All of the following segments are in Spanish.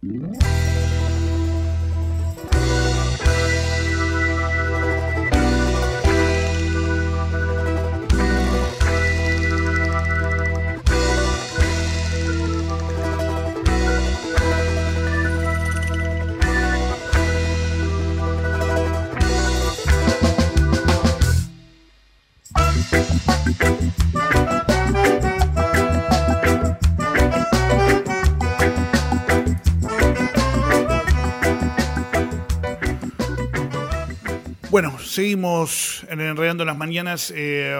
Bueno, seguimos en Enredando las Mañanas.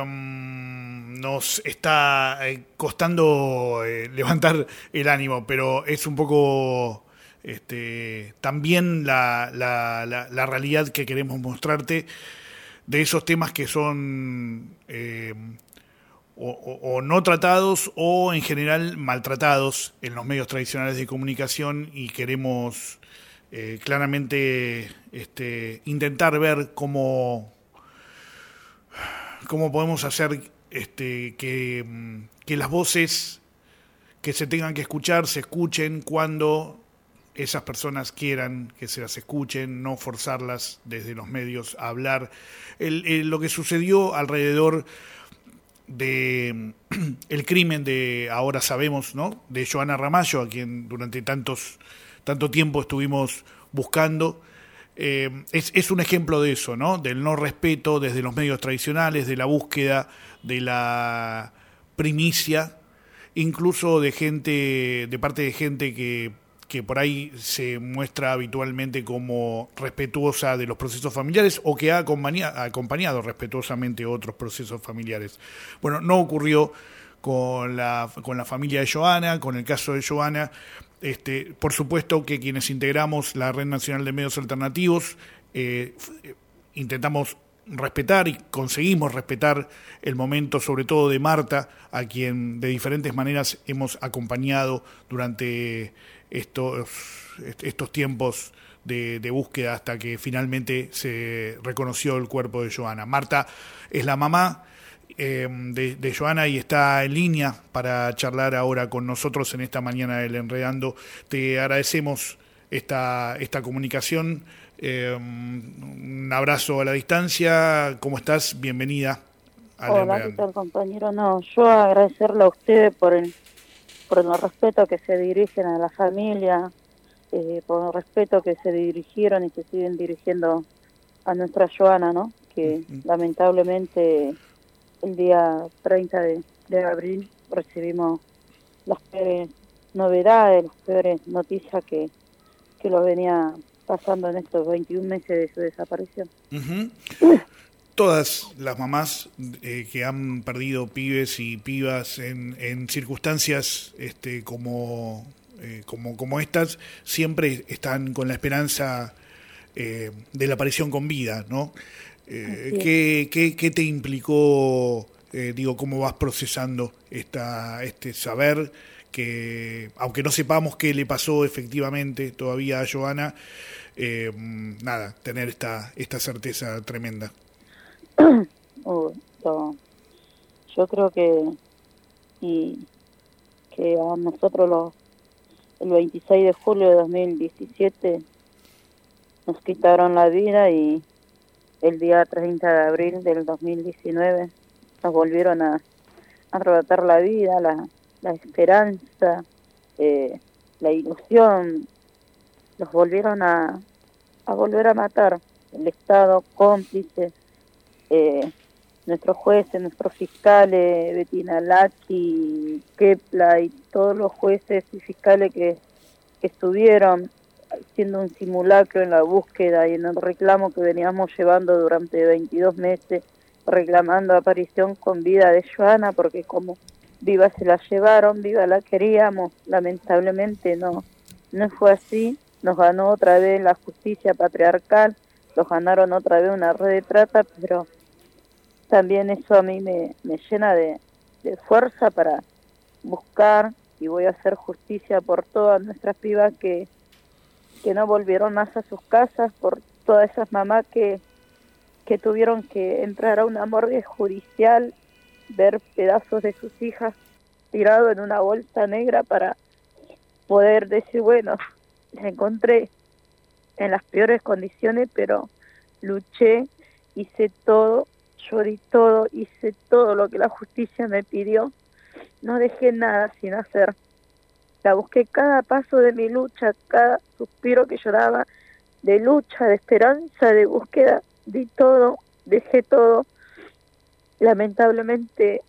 Nos está costando levantar el ánimo, pero es un poco también la realidad que queremos mostrarte de esos temas que son o no tratados o en general maltratados en los medios tradicionales de comunicación, y queremos claramente intentar ver cómo podemos hacer que las voces que se tengan que escuchar se escuchen cuando esas personas quieran que se las escuchen, no forzarlas desde los medios a hablar. Lo que sucedió alrededor de el crimen de, ahora sabemos, ¿no?, de Johanna Ramallo, a quien durante tanto tiempo estuvimos buscando, es un ejemplo de eso, ¿no?, del no respeto desde los medios tradicionales, de la búsqueda de la primicia, incluso de parte de gente que por ahí se muestra habitualmente como respetuosa de los procesos familiares o que ha acompañado respetuosamente otros procesos familiares. Bueno, no ocurrió con la familia de Johanna, con el caso de Johanna. Por supuesto que quienes integramos la Red Nacional de Medios Alternativos intentamos respetar y conseguimos respetar el momento, sobre todo de Marta, a quien de diferentes maneras hemos acompañado durante estos tiempos de búsqueda hasta que finalmente se reconoció el cuerpo de Johanna. Marta es la mamá de Johanna y está en línea para charlar ahora con nosotros en esta mañana del Enredando. Te agradecemos esta comunicación. Un abrazo a la distancia. ¿Cómo estás? Bienvenida al Hola, Enredando. ¿qué tal, compañero? No, yo agradecerle a ustedes por el respeto que se dirigen a la familia, por el respeto que se dirigieron y se siguen dirigiendo a nuestra Johanna, ¿no? Que lamentablemente el día 30 de abril recibimos las peores novedades, las peores noticias que lo venía pasando en estos 21 meses de su desaparición. Uh-huh. Todas las mamás que han perdido pibes y pibas en circunstancias como estas, siempre están con la esperanza de la aparición con vida, ¿no? ¿Qué te implicó, cómo vas procesando este saber que, aunque no sepamos qué le pasó efectivamente todavía a Johanna, tener esta certeza tremenda? Yo creo que a nosotros el 26 de julio de 2017 nos quitaron la vida, y el día 30 de abril del 2019 nos volvieron a arrebatar la vida, la esperanza, la ilusión. Los volvieron a volver a matar. El Estado cómplice, nuestros jueces, nuestros fiscales, Bettina Lachi, Kepla y todos los jueces y fiscales que estuvieron haciendo un simulacro en la búsqueda y en el reclamo que veníamos llevando durante 22 meses, reclamando aparición con vida de Johanna, porque como viva se la llevaron, viva la queríamos. Lamentablemente no fue así. Nos ganó otra vez la justicia patriarcal, nos ganaron otra vez una red de trata, pero también eso a mí me llena de fuerza para buscar, y voy a hacer justicia por todas nuestras pibas que no volvieron más a sus casas, por todas esas mamás que tuvieron que entrar a una morgue judicial, ver pedazos de sus hijas tirados en una bolsa negra para poder decir, bueno, La encontré en las peores condiciones, pero luché, hice todo, lloré todo, hice todo lo que la justicia me pidió. No dejé nada sin hacer. La busqué cada paso de mi lucha, cada suspiro que lloraba, de lucha, de esperanza, de búsqueda, di todo, dejé todo. Lamentablemente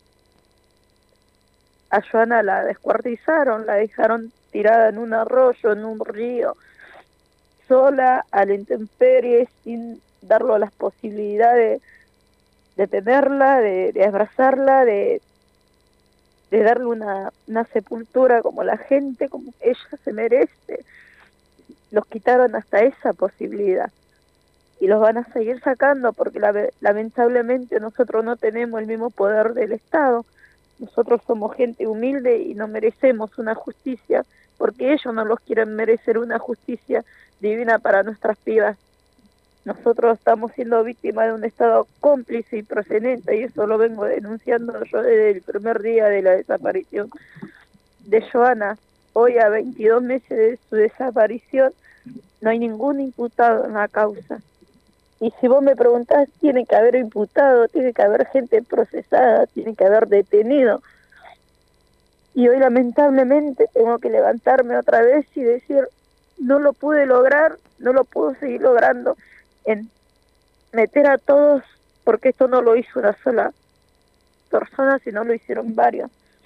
a Joana la descuartizaron, la dejaron tirada en un arroyo, en un río, sola, a la intemperie, sin darle las posibilidades de tenerla, de abrazarla, de darle una sepultura como la gente, como ella se merece. Los quitaron hasta esa posibilidad y los van a seguir sacando porque lamentablemente nosotros no tenemos el mismo poder del Estado. Nosotros somos gente humilde y no merecemos una justicia porque ellos no los quieren merecer una justicia divina para nuestras pibas. Nosotros estamos siendo víctimas de un Estado cómplice y proxeneta y eso lo vengo denunciando yo desde el primer día de la desaparición de Joana. Hoy, a 22 meses de su desaparición, no hay ningún imputado en la causa. Y si vos me preguntás, tiene que haber imputado, tiene que haber gente procesada, tiene que haber detenido. Y hoy lamentablemente tengo que levantarme otra vez y decir, no lo pude lograr, no lo puedo seguir logrando, en meter a todos, porque esto no lo hizo una sola persona, sino lo hicieron varios.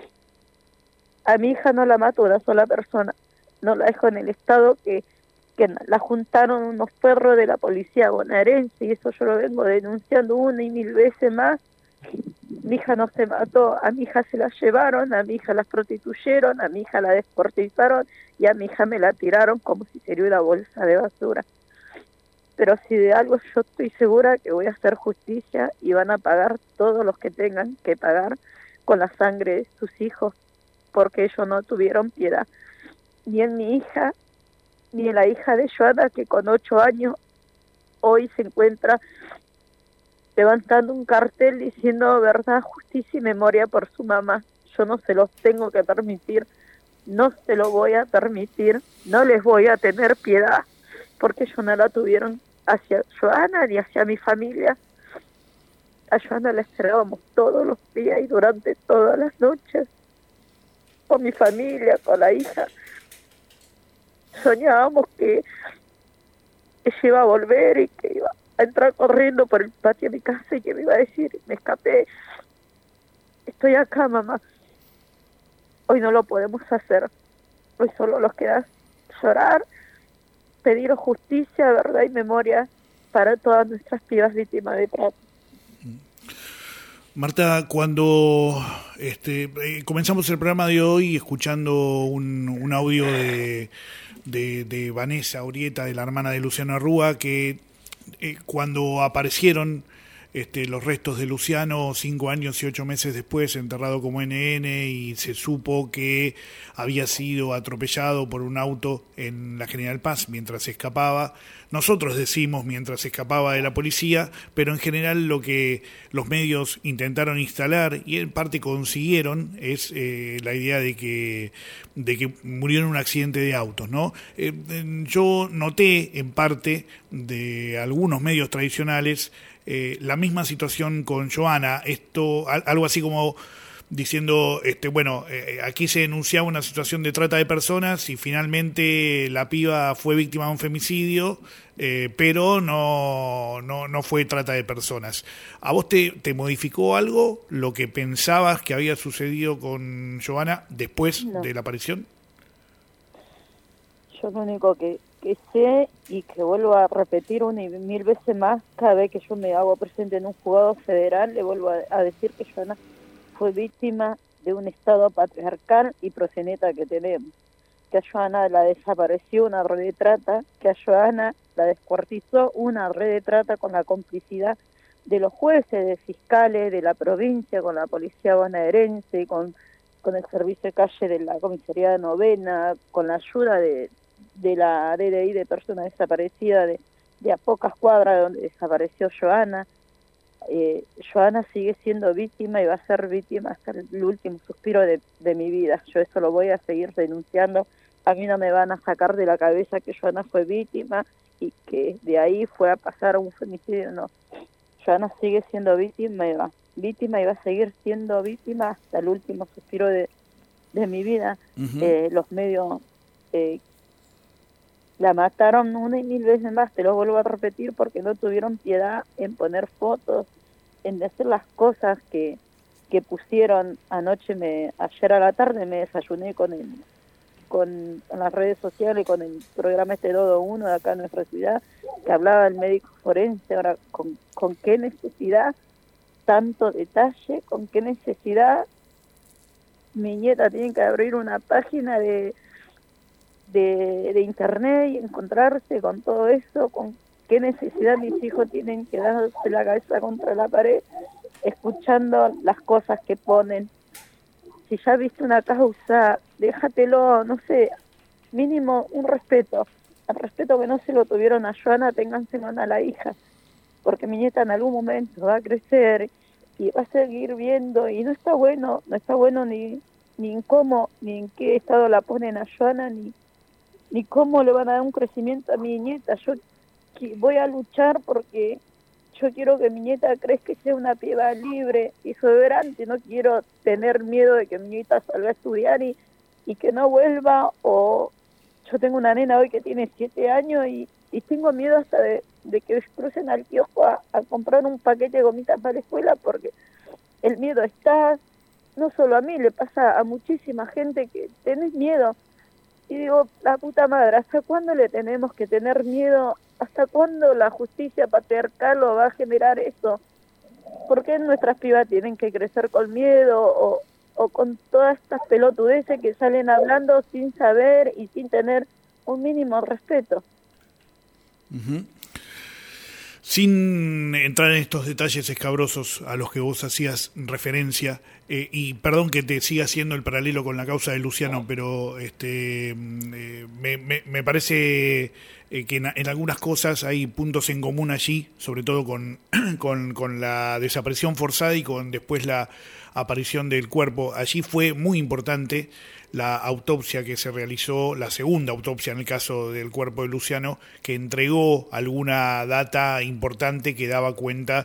A mi hija no la mató una sola persona, no la dejó en el estado que la juntaron unos perros de la policía bonaerense, y eso yo lo vengo denunciando una y mil veces más. Mi hija no se mató, a mi hija se la llevaron, a mi hija la prostituyeron, a mi hija la desportizaron y a mi hija me la tiraron como si sería una bolsa de basura. Pero si de algo yo estoy segura que voy a hacer justicia y van a pagar todos los que tengan que pagar con la sangre de sus hijos, porque ellos no tuvieron piedad, ni en mi hija, ni en la hija de Joana, que con 8 años hoy se encuentra levantando un cartel diciendo verdad, justicia y memoria por su mamá. Yo no se los tengo que permitir, no se lo voy a permitir, no les voy a tener piedad, porque ellos no la tuvieron hacia Joana ni hacia mi familia. A Joana la esperábamos todos los días y durante todas las noches, con mi familia, con la hija. Soñábamos que ella iba a volver y que iba a entrar corriendo por el patio de mi casa y que me iba a decir, me escapé, estoy acá, mamá. Hoy no lo podemos hacer, hoy solo nos queda llorar, pedir justicia, verdad y memoria para todas nuestras pibas víctimas de trata. Marta, cuando comenzamos el programa de hoy escuchando un audio de Vanessa Urieta, de la hermana de Luciano Arrúa, que cuando aparecieron los restos de Luciano 5 años y 8 meses después, enterrado como NN, y se supo que había sido atropellado por un auto en la General Paz mientras escapaba. Nosotros decimos mientras escapaba de la policía, pero en general lo que los medios intentaron instalar y en parte consiguieron es la idea de que murió en un accidente de autos, ¿no? Yo noté en parte de algunos medios tradicionales la misma situación con Joana, algo así como diciendo, aquí se denunciaba una situación de trata de personas y finalmente la piba fue víctima de un femicidio, pero no fue trata de personas. ¿A vos te modificó algo lo que pensabas que había sucedido con Joana después de la aparición? Yo lo único que sé y que vuelvo a repetir una y mil veces más, cada vez que yo me hago presente en un juzgado federal, le vuelvo a decir que Joana fue víctima de un Estado patriarcal y proxeneta que tenemos, que a Joana la desapareció una red de trata, que a Joana la descuartizó una red de trata con la complicidad de los jueces, de fiscales de la provincia, con la policía bonaerense, con el servicio de calle de la comisaría de Novena, con la ayuda de la DDI de personas desaparecidas de a pocas cuadras de donde desapareció Joana. Joana sigue siendo víctima y va a ser víctima hasta el último suspiro de mi vida. Yo eso lo voy a seguir denunciando a mí no me van a sacar de la cabeza que Joana fue víctima y que de ahí fue a pasar a un femicidio, no. Joana sigue siendo víctima y va a seguir siendo víctima hasta el último suspiro de mi vida. Los medios la mataron una y mil veces más, te lo vuelvo a repetir, porque no tuvieron piedad en poner fotos, en decir las cosas que pusieron anoche. Ayer a la tarde me desayuné con las redes sociales, con el programa este Dodo 1 de acá en nuestra ciudad, que hablaba el médico forense. Ahora, ¿con qué necesidad tanto detalle? ¿Con qué necesidad mi nieta tiene que abrir una página de internet y encontrarse con todo eso? ¿Con qué necesidad mis hijos tienen que darse la cabeza contra la pared escuchando las cosas que ponen? Si ya viste una causa, déjatelo, no sé, mínimo un respeto. El respeto que no se lo tuvieron a Joana, ténganselo a la hija, porque mi nieta en algún momento va a crecer y va a seguir viendo, y no está bueno ni en cómo, ni en qué estado la ponen a Joana, ni cómo le van a dar un crecimiento a mi nieta. Yo voy a luchar porque yo quiero que mi nieta crezca y sea una piba libre y soberante. No quiero tener miedo de que mi nieta salga a estudiar y que no vuelva. O yo tengo una nena hoy que tiene 7 años y tengo miedo hasta de que crucen al kiosco a comprar un paquete de gomitas para la escuela, porque el miedo está, no solo a mí, le pasa a muchísima gente, que tenés miedo. Y digo, la puta madre, ¿hasta cuándo le tenemos que tener miedo? ¿Hasta cuándo la justicia patriarcal lo va a generar eso? ¿Por qué nuestras pibas tienen que crecer con miedo o con todas estas pelotudeces que salen hablando sin saber y sin tener un mínimo respeto? Sin entrar en estos detalles escabrosos a los que vos hacías referencia, y perdón que te siga haciendo el paralelo con la causa de Luciano, pero me parece que en algunas cosas hay puntos en común allí, sobre todo con, con la desaparición forzada y con después la aparición del cuerpo. Allí fue muy importante la autopsia que se realizó, la segunda autopsia en el caso del cuerpo de Luciano, que entregó alguna data importante que daba cuenta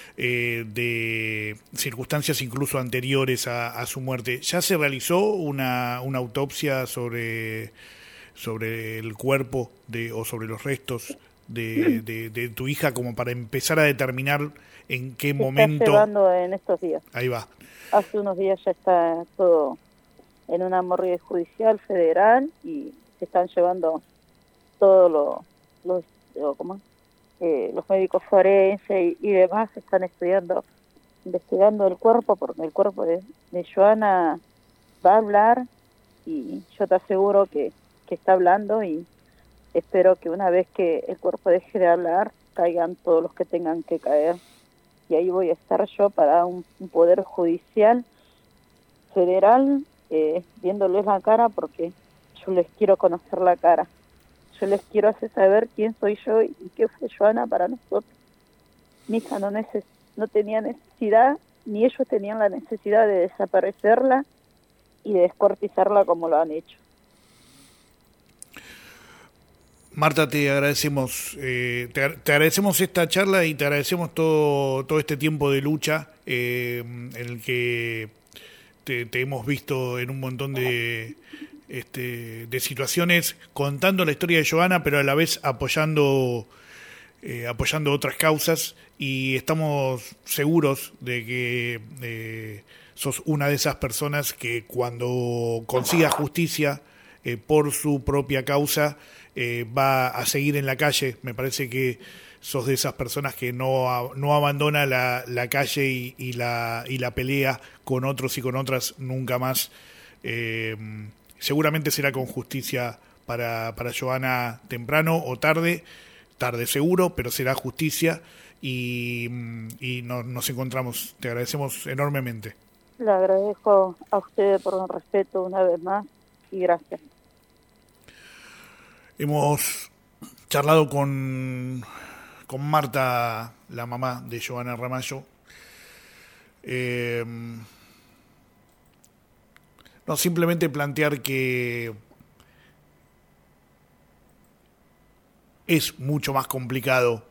de circunstancias incluso anteriores a su muerte. ¿Ya se realizó una autopsia sobre el cuerpo o sobre los restos de tu hija, como para empezar a determinar en qué momento? Se está llevando en estos días. Ahí va. Hace unos días ya está todo en una morgue judicial federal y se están llevando todos los médicos forenses y demás. Están investigando el cuerpo, porque el cuerpo de Joana va a hablar, y yo te aseguro que está hablando, y espero que una vez que el cuerpo deje de hablar, caigan todos los que tengan que caer, y ahí voy a estar yo para un poder judicial federal, viéndoles la cara, porque yo les quiero conocer la cara. Yo les quiero hacer saber quién soy yo y qué fue Joana para nosotros. Mi hija no tenía necesidad, ni ellos tenían la necesidad de desaparecerla y de descuartizarla como lo han hecho. Marta, te agradecemos, te agradecemos esta charla y te agradecemos todo este tiempo de lucha en el que te hemos visto en un montón de situaciones, contando la historia de Joana, pero a la vez apoyando otras causas, y estamos seguros de que sos una de esas personas que cuando consiga justicia por su propia causa va a seguir en la calle. Me parece que sos de esas personas que no abandona la calle y la pelea con otros y con otras nunca más. Seguramente será con justicia para Joana, temprano o tarde seguro, pero será justicia, y nos encontramos. Te agradecemos enormemente. Le agradezco a ustedes por el respeto una vez más, y gracias. Hemos charlado con Marta, la mamá de Joana Ramallo. No, simplemente plantear que es mucho más complicado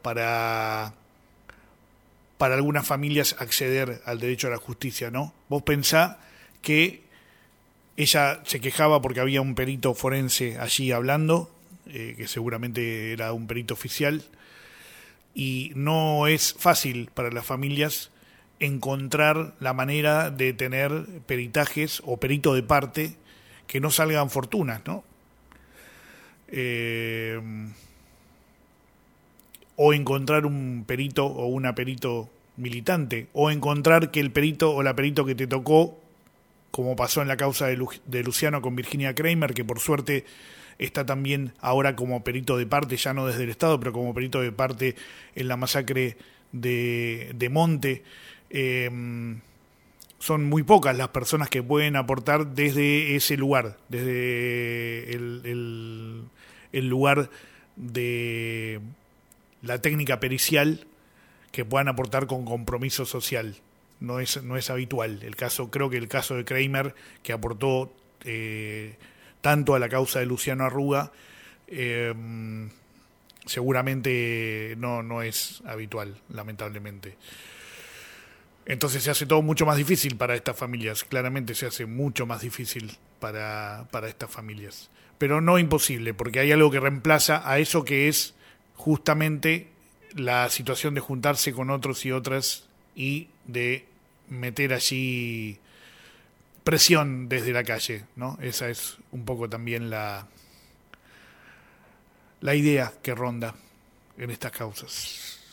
para algunas familias acceder al derecho a la justicia, ¿no? Vos pensá que ella se quejaba porque había un perito forense allí hablando, que seguramente era un perito oficial, y no es fácil para las familias encontrar la manera de tener peritajes o perito de parte que no salgan fortunas, ¿no? O encontrar un perito o una perito militante, o encontrar que el perito o la perito que te tocó, como pasó en la causa de Luciano con Virginia Kramer, que por suerte está también ahora como perito de parte, ya no desde el Estado, pero como perito de parte en la masacre de Monte. Son muy pocas las personas que pueden aportar desde ese lugar, desde el lugar de la técnica pericial, que puedan aportar con compromiso social. No es habitual. Creo que el caso de Kramer, que aportó tanto a la causa de Luciano Arruga, seguramente no es habitual, lamentablemente. Entonces se hace todo mucho más difícil para estas familias. Claramente se hace mucho más difícil para estas familias. Pero no imposible, porque hay algo que reemplaza a eso, que es justamente la situación de juntarse con otros y otras y de meter allí presión desde la calle, ¿no? Esa es un poco también la idea que ronda en estas causas.